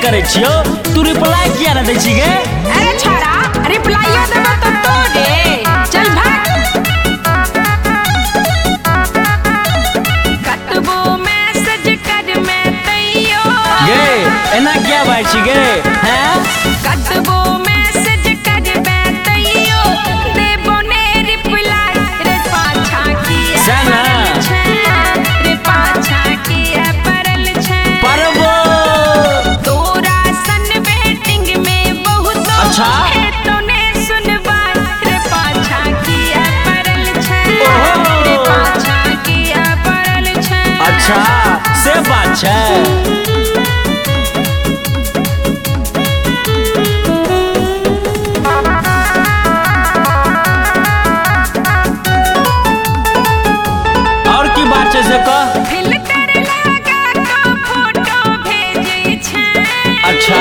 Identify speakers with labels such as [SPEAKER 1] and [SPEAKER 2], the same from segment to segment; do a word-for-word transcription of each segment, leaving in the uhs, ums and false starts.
[SPEAKER 1] करे छियो तू रिप्लाई किया न दै छी गे?
[SPEAKER 2] अरे छोड़ा रिप्लाइयो देबो तो तोरे चल भाग। कतबो मैसेज कर मैं तैयो
[SPEAKER 1] गे एना किया बाई छी गे? हैं
[SPEAKER 2] कतबो मैसेज कर मैं तैयो देबो ने रिप्लाई रे पाछा किया
[SPEAKER 1] सना
[SPEAKER 2] रे पाछा किया परल छे
[SPEAKER 1] परबो
[SPEAKER 2] तोरा सन वेटिंग में बहुत
[SPEAKER 1] अच्छा
[SPEAKER 2] है तूने सुनवा रे पाछा किया परल छे रे पाछा किया परल छे।
[SPEAKER 1] अच्छा से बात छे। और की बात छे से कह।
[SPEAKER 2] फिल्टर लगा के फोटो भेजे छे
[SPEAKER 1] अच्छा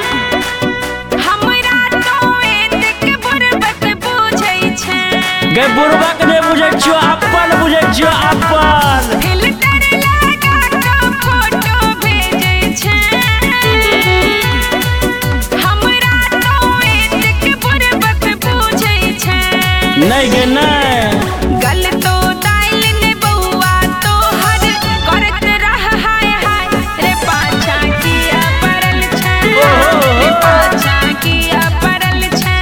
[SPEAKER 2] हमरा तो एतेक बुरबक बुझै छे
[SPEAKER 1] गे बुरबक ने बुझै छियो अपन बुझै छियो अपन।
[SPEAKER 2] फिल्टर लगा के फोटो भेजे छे हमरा तो एतेक बुरबक बुझै छे
[SPEAKER 1] नहीं गे नहीं
[SPEAKER 2] गलतो दाइल ने बउआ तो हर करत रह हाय हाय रे पाछा किया परल छे रे पाछा किया परल छे।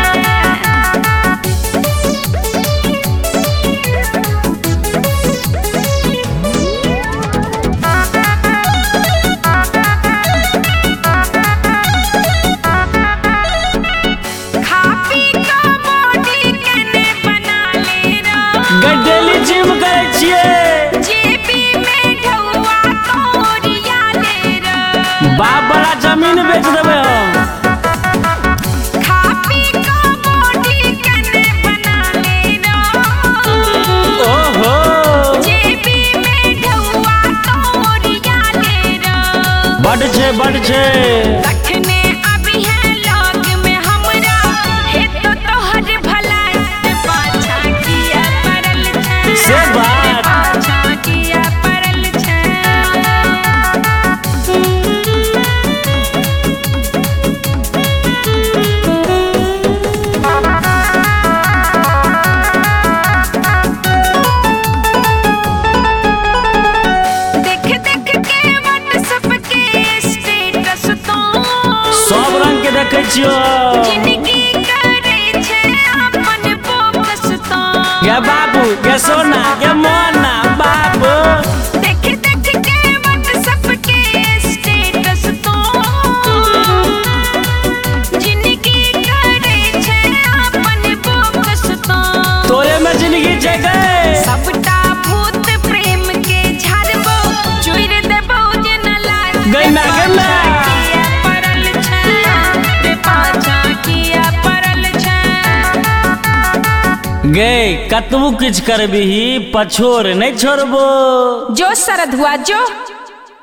[SPEAKER 2] खा पी के बॉडी केने बना ले रो
[SPEAKER 1] गे डेली जिम करे छिए
[SPEAKER 2] जेबी में ढौआ तोरिया ले रो
[SPEAKER 1] बाप बड़ा जमीन बेच देबे हम।
[SPEAKER 2] खा पी के बॉडी केने बना ले रो
[SPEAKER 1] ओहो
[SPEAKER 2] जेबी में ढौआ तोरिया ले रो
[SPEAKER 1] बड़ छे बड़ छे
[SPEAKER 2] रखने अभी है लॉग में हमरा हे तो तोहर भलाई रे पाछा किया परल छे
[SPEAKER 1] से बात।
[SPEAKER 2] रे पाछा किया परल छे। देख देख के व्हाट्सएप के स्टेटस तो
[SPEAKER 1] सब रंग के देखे छियो
[SPEAKER 2] जिंदगी करे छे अपन बोकस तो
[SPEAKER 1] गे बाबू गे सोना गे मोना बाबू।
[SPEAKER 2] देख देख के व्हाट्सएप के स्टेटस तो जिंदगी करे छे अपन बोकस तो
[SPEAKER 1] तोरे में जिंदगी छे गे
[SPEAKER 2] सबटा भूत प्रेम के झाड़बो चुइर देबो जे न लाग
[SPEAKER 1] गे ना गे ना
[SPEAKER 2] किया परल छे रे पाछा किया परल छे।
[SPEAKER 1] गे कतबू किछ करबिही पछोर नहीं छोड़बो।
[SPEAKER 2] जो सरधुआ जो